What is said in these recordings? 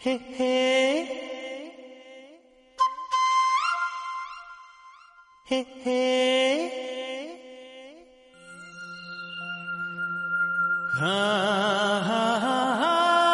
ಹೇ ಹೇ ಹೇ ಹೇ ಹಾ ಹಾ ಹಾ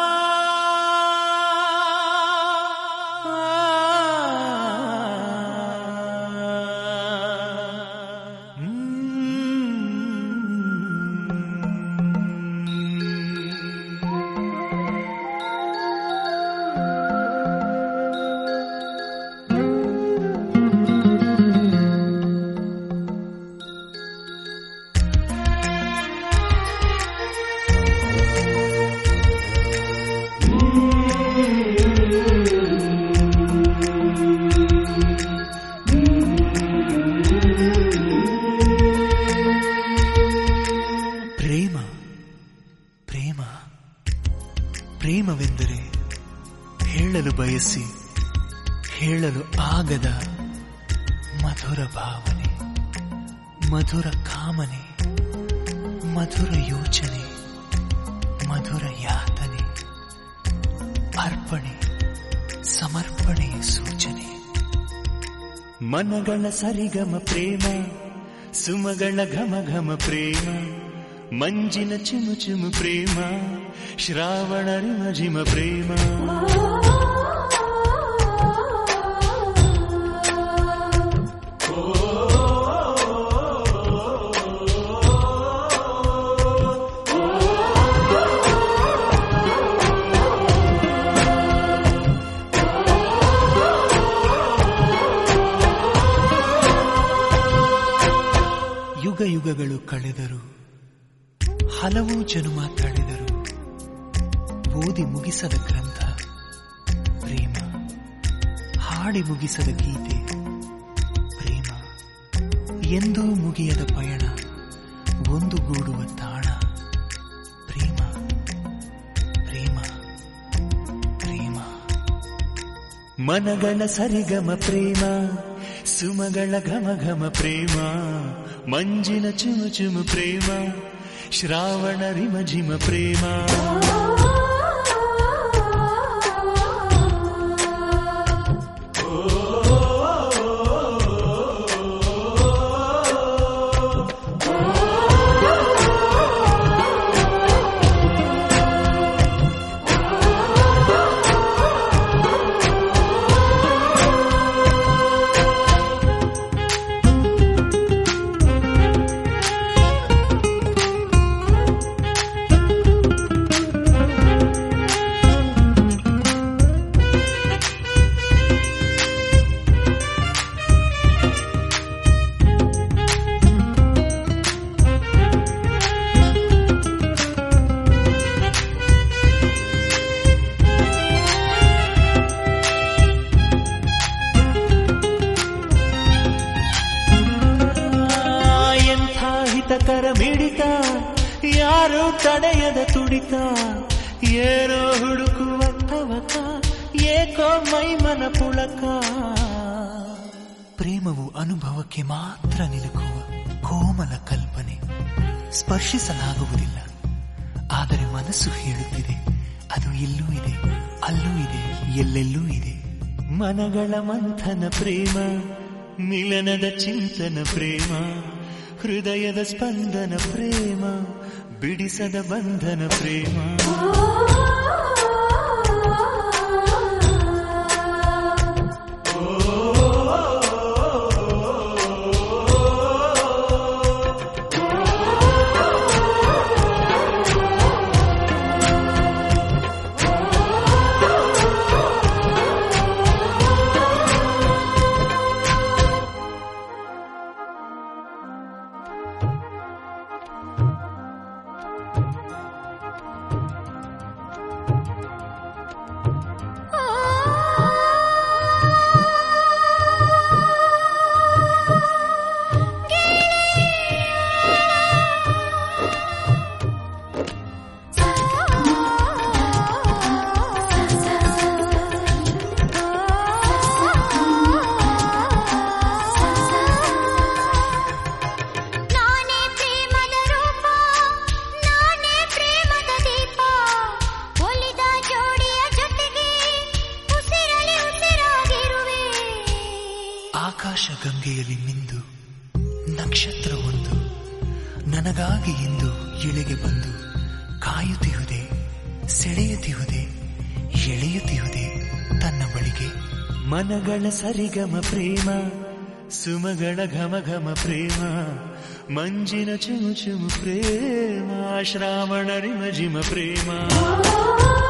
ಪ್ರೇಮವೆಂದರೆ ಹೇಳಲು ಬಯಸಿ ಹೇಳಲು ಆಗದ ಮಧುರ ಭಾವನೆ, ಮಧುರ ಕಾಮನೆ, ಮಧುರ ಯೋಚನೆ, ಮಧುರ ಯಾತನೆ, ಅರ್ಪಣೆ ಸಮರ್ಪಣೆಯ ಸೂಚನೆ. ಮನಗಳ ಸರಿಗಮ ಪ್ರೇಮ, ಸುಮಗಳ ಘಮ ಘಮ ಪ್ರೇಮ, ಮಂಜಿನ ಚುಮು ಚುಮು ಪ್ರೇಮ, ಶ್ರಾವಣ ರಿಮ ಜಿಮ ಪ್ರೇಮ. ಯುಗ ಯುಗಗಳು ಕಳೆದರು, ಹಲವು ಜನುಮ ತಳೆದರು, ಓದಿ ಮುಗಿಸದ ಗ್ರಂಥ ಪ್ರೇಮ, ಹಾಡಿ ಮುಗಿಸದ ಗೀತೆ ಪ್ರೇಮ, ಎಂದೂ ಮುಗಿಯದ ಪಯಣ, ಒಂದುಗೂಡುವ ತಾಣ ಪ್ರೇಮ, ಪ್ರೇಮ, ಪ್ರೇಮ. ಮನಗಳ ಸರಿಗಮ ಪ್ರೇಮ, ಸುಮಗಳ ಘಮ ಘಮ ಪ್ರೇಮ, ಮಂಜಿನ ಚುಮು ಚುಮು ಪ್ರೇಮ, ಶ್ರಾವಣ ರಿಮ ಜಿಮ ಪ್ರೇಮ. ಕರ ಮಿಡಿತ, ಯಾರು ತಡೆಯದ ತುಡಿತ, ಏನೋ ಹುಡುಕುವ ತವಕ, ಏಕೋ ಮೈಮನ ಪುಳಕ. ಪ್ರೇಮವು ಅನುಭವಕ್ಕೆ ಮಾತ್ರ ನಿಲುಕುವ ಕೋಮಲ ಕಲ್ಪನೆ, ಸ್ಪರ್ಶಿಸಲಾಗುವುದಿಲ್ಲ. ಆದರೆ ಮನಸ್ಸು ಹೇಳುತ್ತಿದೆ, ಅದು ಇಲ್ಲೂ ಇದೆ, ಅಲ್ಲೂ ಇದೆ, ಎಲ್ಲೆಲ್ಲೂ ಇದೆ. ಮನಗಳ ಮಂಥನ ಪ್ರೇಮ, ಮಿಲನದ ಚಿಂತನ ಪ್ರೇಮ, ಹೃದಯದ ಸ್ಪಂದನ ಪ್ರೇಮ, ಬಿಡಿಸದ ಬಂಧನ ಪ್ರೇಮ. ಗಂಗೆಯಲ್ಲಿ ಮಿಂದು ನಕ್ಷತ್ರವೊಂದು ನನಗಾಗಿ ಇಂದು ಇಳೆಗೆ ಬಂದು ಕಾಯುತ್ತಿಹುದೆ, ಸೆಳೆಯುತ್ತಿಹುದೆ, ಎಳೆಯುತ್ತಿಹುದೆ ತನ್ನ ಬಳಿಗೆ. ಮನಗಳ ಸರಿಗಮ ಪ್ರೇಮ, ಸುಮಗಳ ಘಮ ಘಮ ಪ್ರೇಮ, ಮಂಜಿನ ಚುಮು ಚುಮು ಪ್ರೇಮ, ಶ್ರಾವಣ ರಿಮ ಜಿಮ ಪ್ರೇಮ.